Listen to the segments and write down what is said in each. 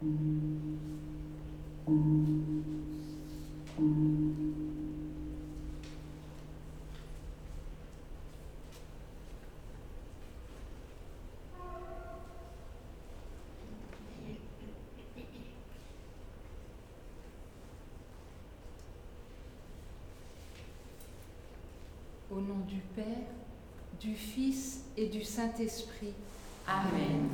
Au nom du Père, du Fils et du Saint-Esprit. Amen.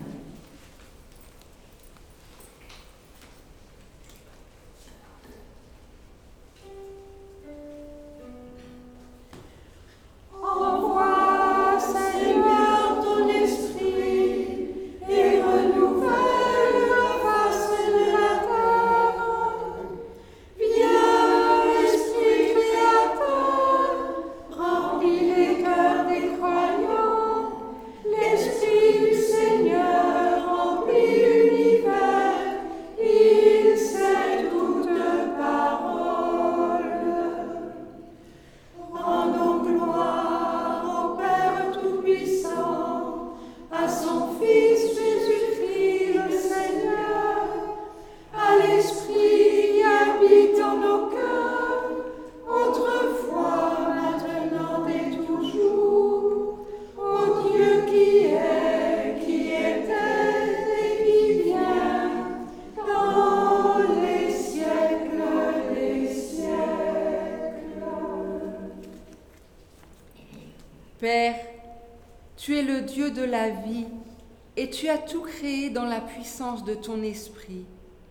Père, tu es le Dieu de la vie et tu as tout créé dans la puissance de ton esprit.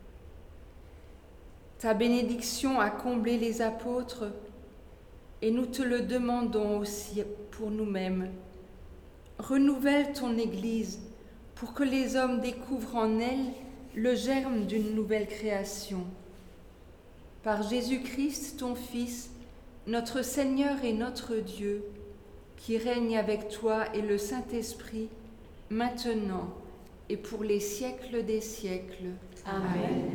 Ta bénédiction a comblé les apôtres et nous te le demandons aussi pour nous-mêmes. Renouvelle ton Église pour que les hommes découvrent en elle le germe d'une nouvelle création. Par Jésus-Christ, ton Fils, notre Seigneur et notre Dieu, qui règne avec toi et le Saint-Esprit, maintenant et pour les siècles des siècles. Amen.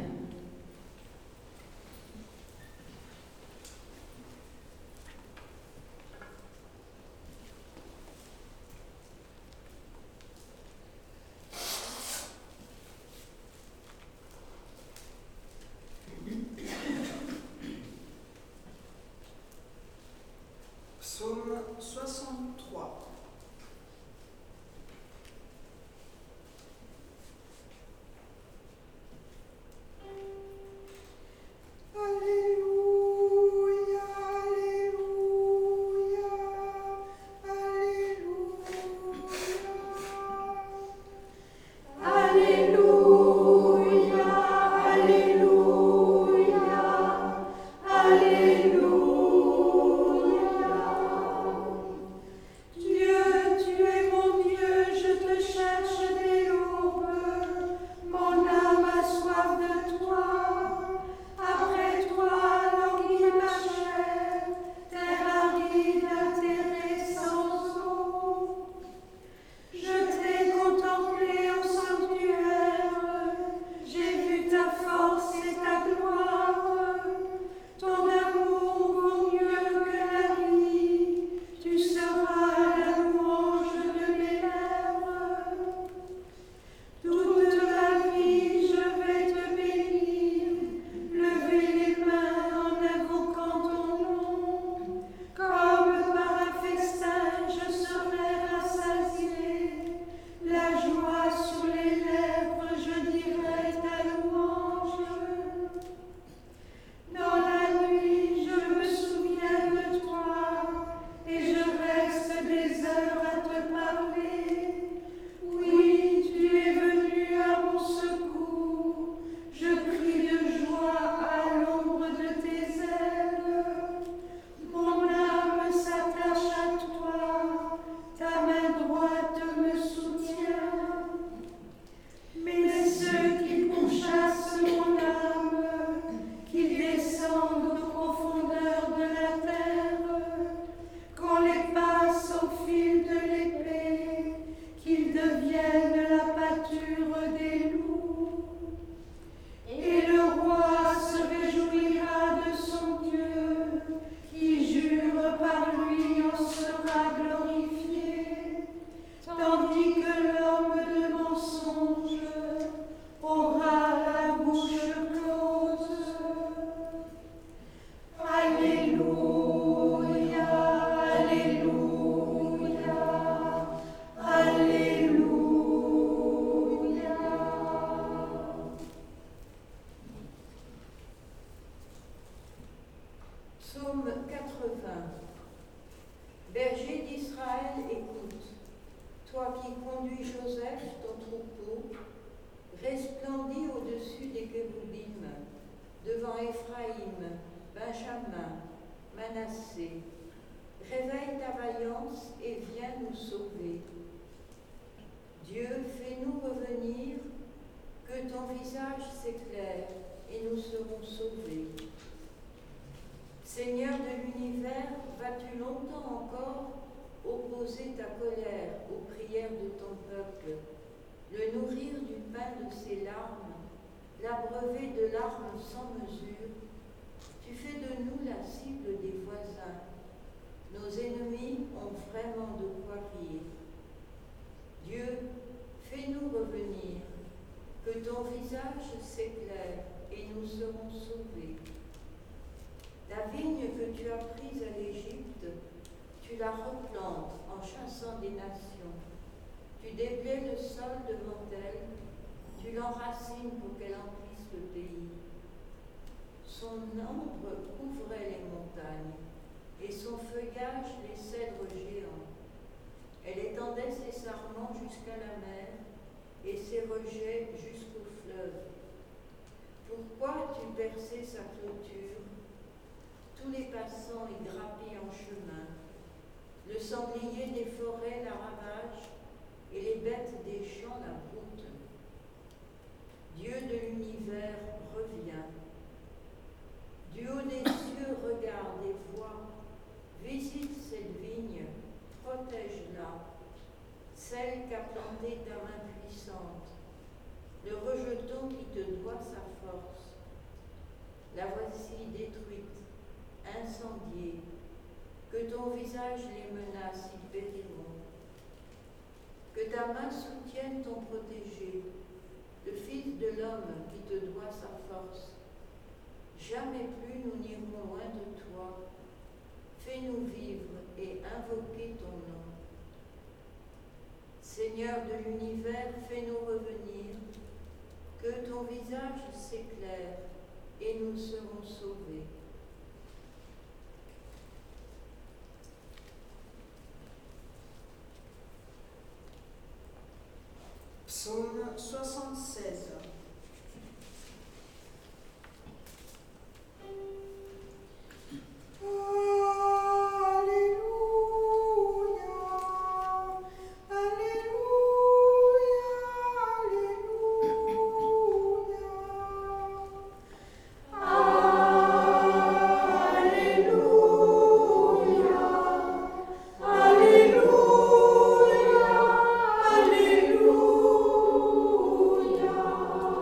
Psaume 63. conduis Joseph, ton troupeau, resplendit au-dessus des kéroubim, devant Éphraïm, Benjamin, Manassé. Réveille ta vaillance et viens nous sauver. Dieu, fais-nous revenir, que ton visage s'éclaire et nous serons sauvés. Seigneur de l'univers, vas-tu longtemps encore opposer ta colère aux prières de ton peuple, le nourrir du pain de ses larmes, l'abreuver de larmes sans mesure? Tu fais de nous la cible des voisins. Nos ennemis ont vraiment de quoi rire. Dieu, fais-nous revenir, que ton visage s'éclaire et nous serons sauvés. La vigne que tu as prise à l'Égypte, tu la replantes en chassant des nations. Tu déblaies le sol devant elle, tu l'enracines pour qu'elle emplisse le pays. Son ombre couvrait les montagnes, et son feuillage les cèdres géants. Elle étendait ses sarments jusqu'à la mer, et ses rejets jusqu'au fleuve. Pourquoi tu perçais sa clôture? Tous les passants y grappillent en chemin. Le sanglier des forêts la ravage, et les bêtes des champs la broutent. Dieu de l'univers, reviens. Du haut des cieux, regarde et vois. Visite cette vigne, protège-la, celle qu'a plantée ta main puissante, le rejeton qui te doit sa force. La voici détruite, incendiée, que ton visage les menace, ils périront. Que ta main soutienne ton protégé, le Fils de l'homme qui te doit sa force. Jamais plus nous n'irons loin de toi. Fais-nous vivre et invoquer ton nom. Seigneur de l'univers, fais-nous revenir, que ton visage s'éclaire et nous serons sauvés. Psaume 76. Alléluia.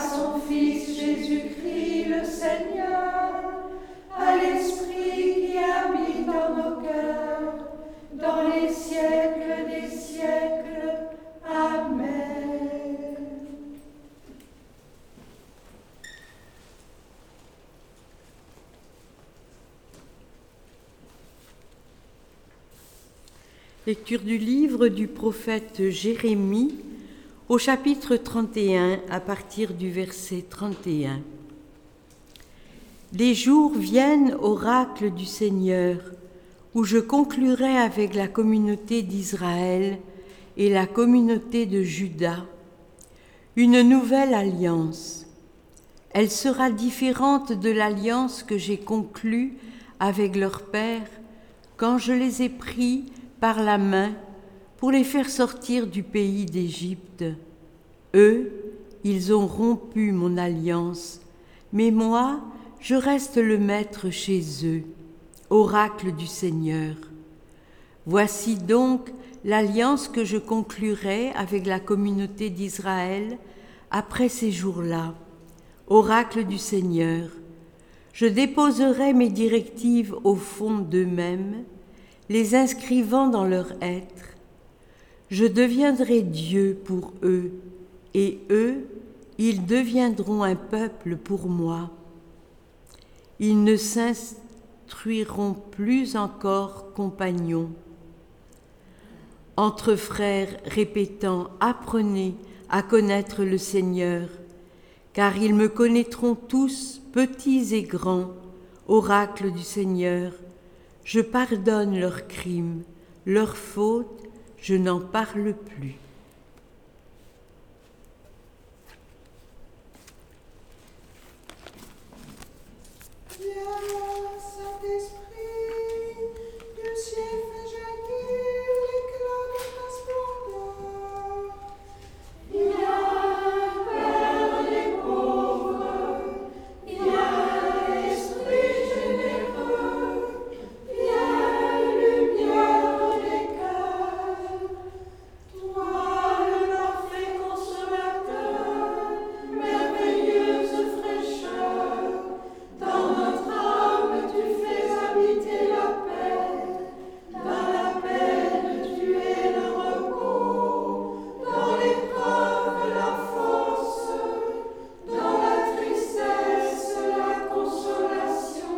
son Fils Jésus-Christ le Seigneur, à l'Esprit qui habite dans nos cœurs, dans les siècles des siècles. Amen. Lecture du livre du prophète Jérémie au chapitre 31 à partir du verset 31. Les jours viennent, oracle du Seigneur, où je conclurai avec la communauté d'Israël et la communauté de Juda une nouvelle alliance. Elle sera différente de l'alliance que j'ai conclue avec leur père quand je les ai pris par la main pour les faire sortir du pays d'Égypte. Eux, ils ont rompu mon alliance, mais moi, je reste le maître chez eux, oracle du Seigneur. Voici donc l'alliance que je conclurai avec la communauté d'Israël après ces jours-là, oracle du Seigneur. Je déposerai mes directives au fond d'eux-mêmes, les inscrivant dans leur être. Je deviendrai Dieu pour eux, et eux, ils deviendront un peuple pour moi. Ils ne s'instruiront plus encore compagnons. Entre frères répétant « Apprenez à connaître le Seigneur », car ils me connaîtront tous, petits et grands, oracle du Seigneur. Je pardonne leurs crimes, leurs fautes, je n'en parle plus. Viens, Saint-Esprit, du ciel fait jaillir l'éclat de ta splendeur. Viens, Père des pauvres, viens, Esprit généreux, viens, lumière des cœurs. Toi, le parfait consolateur, merveilleuse fraîcheur, dans notre âme tu fais habiter la paix, dans la peine tu es le repos, dans l'épreuve la force, dans la tristesse la consolation.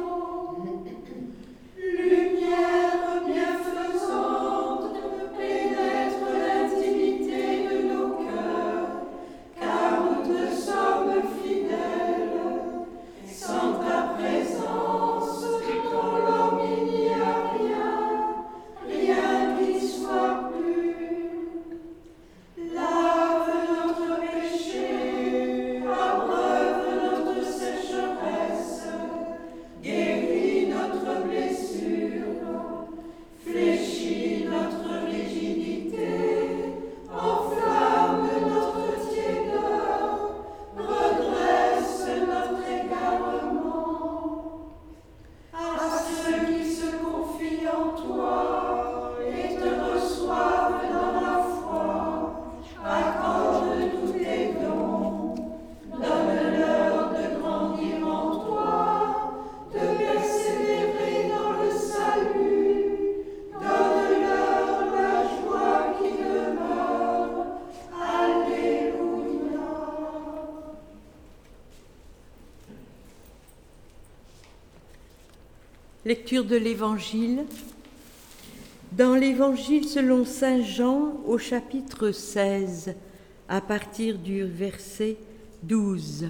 Lumière bienfaisante, pénètre l'intimité de nos cœurs, car nous te sommes fidèles. Sans ta présence, dans l'homme il n'y a rien, rien qui soit pur. Lave notre péché, abreuve notre sécheresse, guéris notre blessure, fléchis notre rigidité, enflamme notre tiédeur, redresse notre égarement. À ceux qui se confient en toi et te reçoivent dans la foi, accorde tous tes dons, donne-leur de grandir en toi, de persévérer dans le salut, donne-leur la joie qui demeure. Alléluia. Lecture de l'Évangile. Dans l'Évangile selon saint Jean au chapitre 16, à partir du verset 12.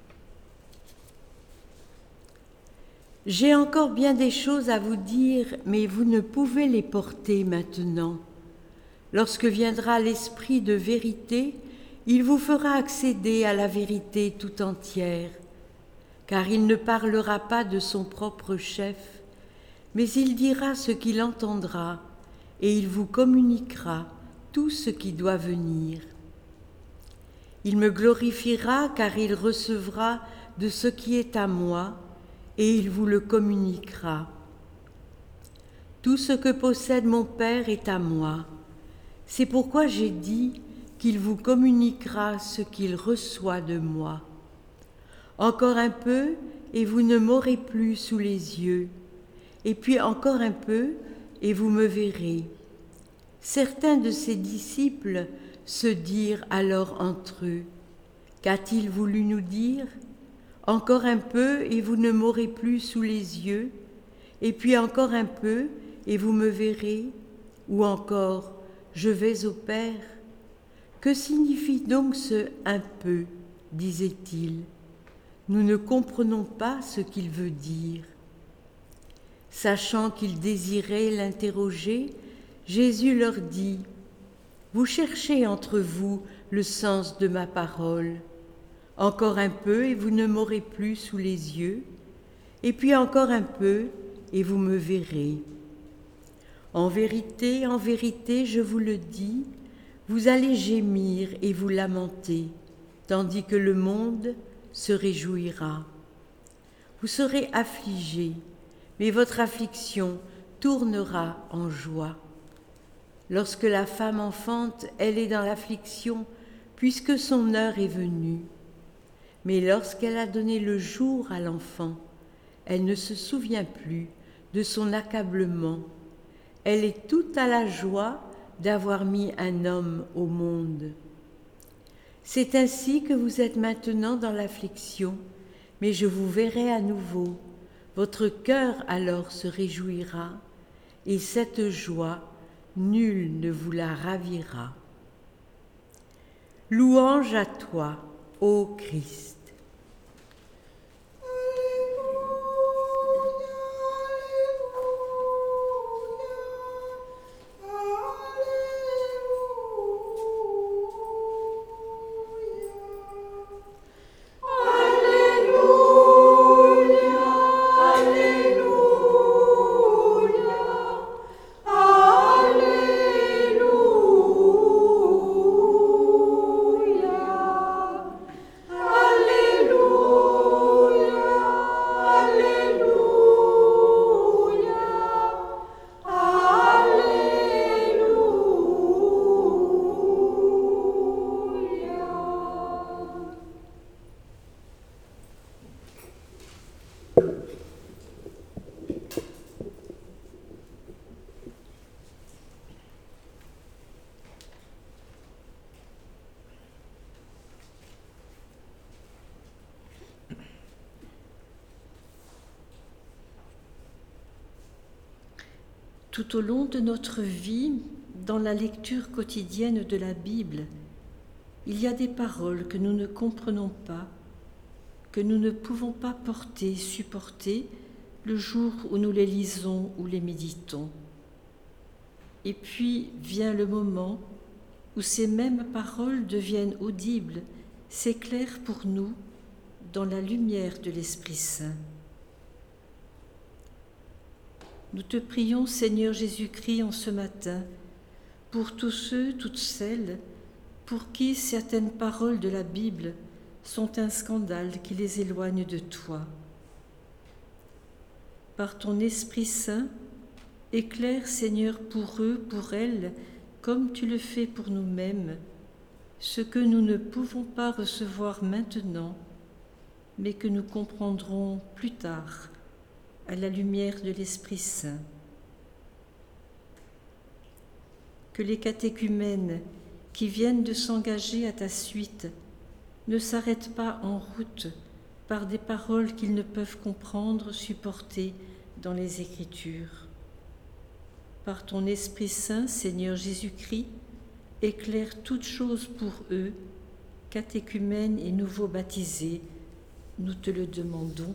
J'ai encore bien des choses à vous dire, mais vous ne pouvez les porter maintenant. Lorsque viendra l'Esprit de vérité, il vous fera accéder à la vérité tout entière, car il ne parlera pas de son propre chef, mais il dira ce qu'il entendra, et il vous communiquera tout ce qui doit venir. Il me glorifiera, car il recevra de ce qui est à moi, et il vous le communiquera. Tout ce que possède mon Père est à moi. C'est pourquoi j'ai dit qu'il vous communiquera ce qu'il reçoit de moi. Encore un peu, et vous ne m'aurez plus sous les yeux. Et puis encore un peu, et vous me verrez. » Certains de ses disciples se dirent alors entre eux, « Qu'a-t-il voulu nous dire ? Encore un peu, et vous ne m'aurez plus sous les yeux. Et puis encore un peu, et vous me verrez. Ou encore, je vais au Père. » Que signifie donc ce « un peu » disait-il. Nous ne comprenons pas ce qu'il veut dire. Sachant qu'ils désiraient l'interroger, Jésus leur dit « Vous cherchez entre vous le sens de ma parole. Encore un peu et vous ne m'aurez plus sous les yeux, et puis encore un peu et vous me verrez. En vérité, je vous le dis, vous allez gémir et vous lamenter, tandis que le monde se réjouira. Vous serez affligés, mais votre affliction tournera en joie. Lorsque la femme enfante, elle est dans l'affliction, puisque son heure est venue. Mais lorsqu'elle a donné le jour à l'enfant, elle ne se souvient plus de son accablement. Elle est toute à la joie d'avoir mis un homme au monde. C'est ainsi que vous êtes maintenant dans l'affliction, mais je vous verrai à nouveau. Votre cœur alors se réjouira, et cette joie, nul ne vous la ravira. Louange à toi, ô Christ. Tout au long de notre vie, dans la lecture quotidienne de la Bible, il y a des paroles que nous ne comprenons pas, que nous ne pouvons pas porter, supporter le jour où nous les lisons ou les méditons. Et puis vient le moment où ces mêmes paroles deviennent audibles, s'éclairent pour nous dans la lumière de l'Esprit Saint. Nous te prions, Seigneur Jésus-Christ, en ce matin, pour tous ceux, toutes celles, pour qui certaines paroles de la Bible sont un scandale qui les éloigne de toi. Par ton Esprit Saint, éclaire, Seigneur, pour eux, pour elles, comme tu le fais pour nous-mêmes, ce que nous ne pouvons pas recevoir maintenant, mais que nous comprendrons plus tard, à la lumière de l'Esprit Saint. Que les catéchumènes qui viennent de s'engager à ta suite ne s'arrêtent pas en route par des paroles qu'ils ne peuvent comprendre, supporter dans les Écritures. Par ton Esprit Saint, Seigneur Jésus-Christ, éclaire toutes choses pour eux, catéchumènes et nouveaux baptisés, nous te le demandons.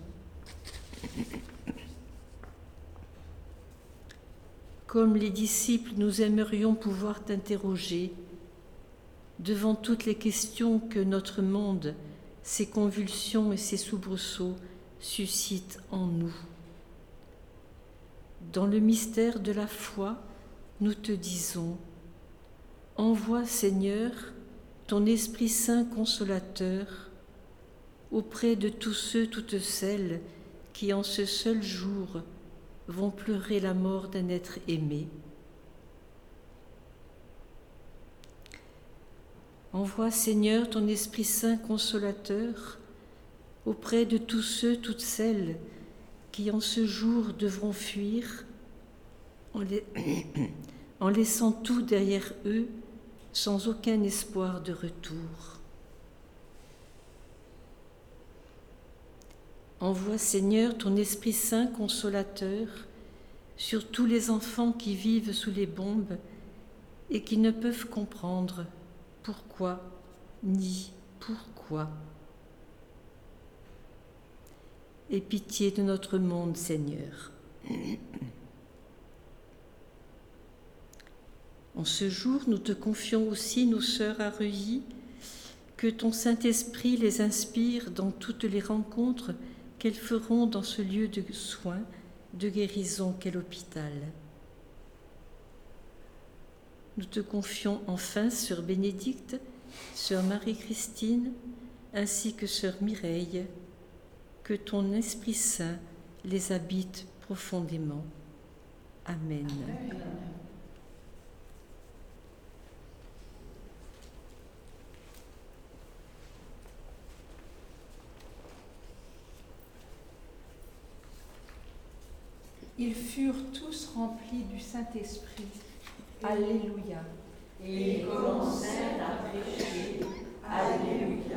Comme les disciples, nous aimerions pouvoir t'interroger devant toutes les questions que notre monde, ses convulsions et ses soubresauts suscitent en nous. Dans le mystère de la foi, nous te disons, envoie, Seigneur, ton Esprit Saint consolateur auprès de tous ceux, toutes celles qui, en ce seul jour, vont pleurer la mort d'un être aimé. Envoie, Seigneur, ton Esprit Saint consolateur auprès de tous ceux, toutes celles qui en ce jour devront fuir en laissant tout derrière eux sans aucun espoir de retour. Envoie, Seigneur, ton Esprit Saint consolateur sur tous les enfants qui vivent sous les bombes et qui ne peuvent comprendre pourquoi ni pourquoi. Aie pitié de notre monde, Seigneur. En ce jour, nous te confions aussi nos sœurs à Reuilly, que ton Saint-Esprit les inspire dans toutes les rencontres qu'elles feront dans ce lieu de soins, de guérison qu'est l'hôpital. Nous te confions enfin sœur Bénédicte, sœur Marie-Christine, ainsi que sœur Mireille, que ton Esprit Saint les habite profondément. Amen. Amen. Ils furent tous remplis du Saint-Esprit. Alléluia. Et ils commencèrent à prêcher. Alléluia.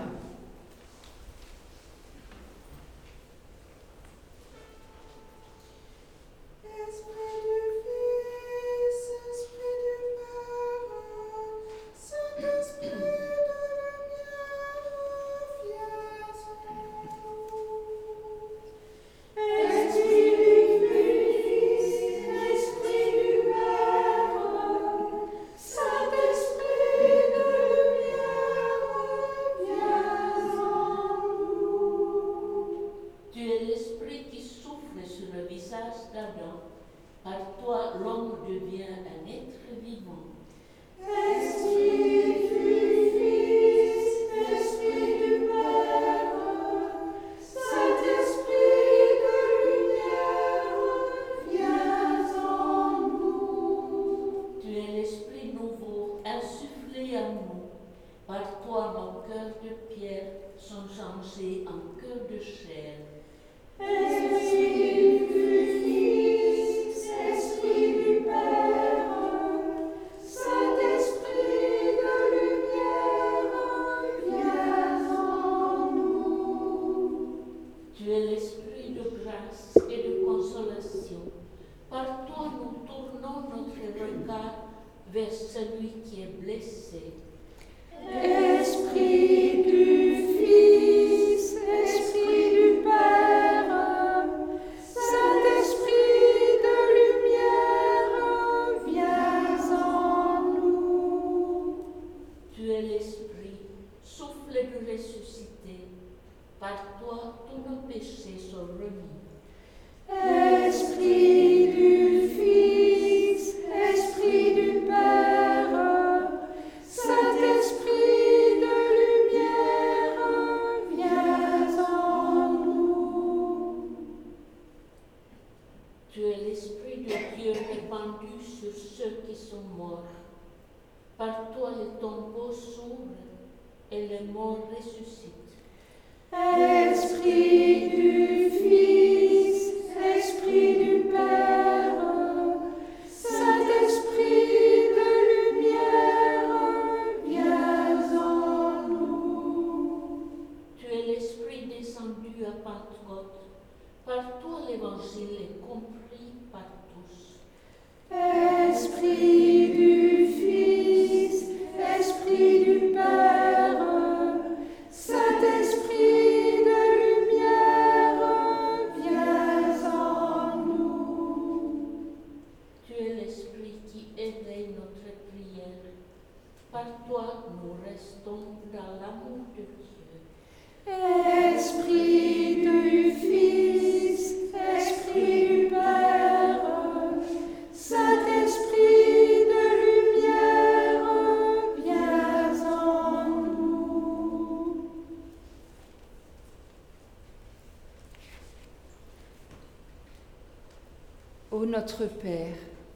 Ô notre Père,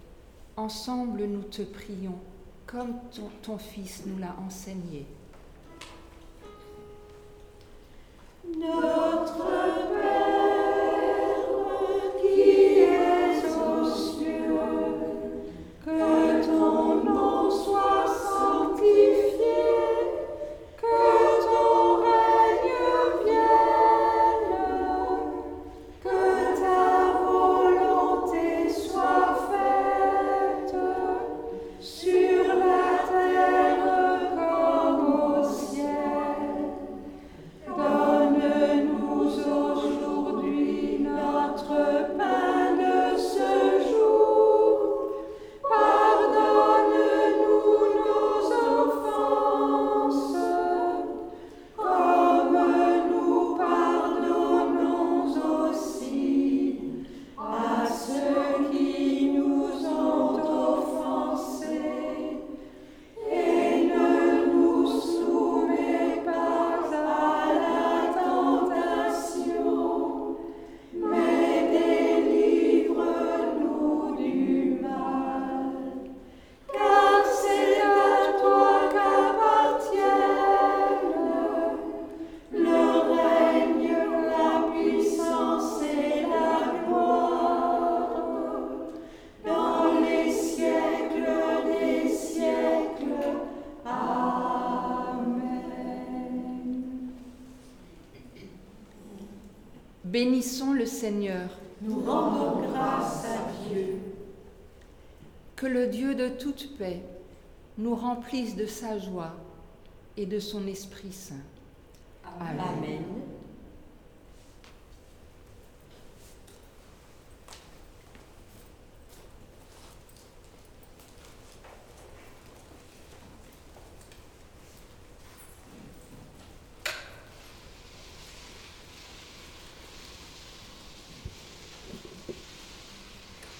ensemble nous te prions, comme ton Fils nous l'a enseigné. Notre Bénissons le Seigneur. Nous rendons grâce à Dieu. Que le Dieu de toute paix nous remplisse de sa joie et de son Esprit Saint. Amen.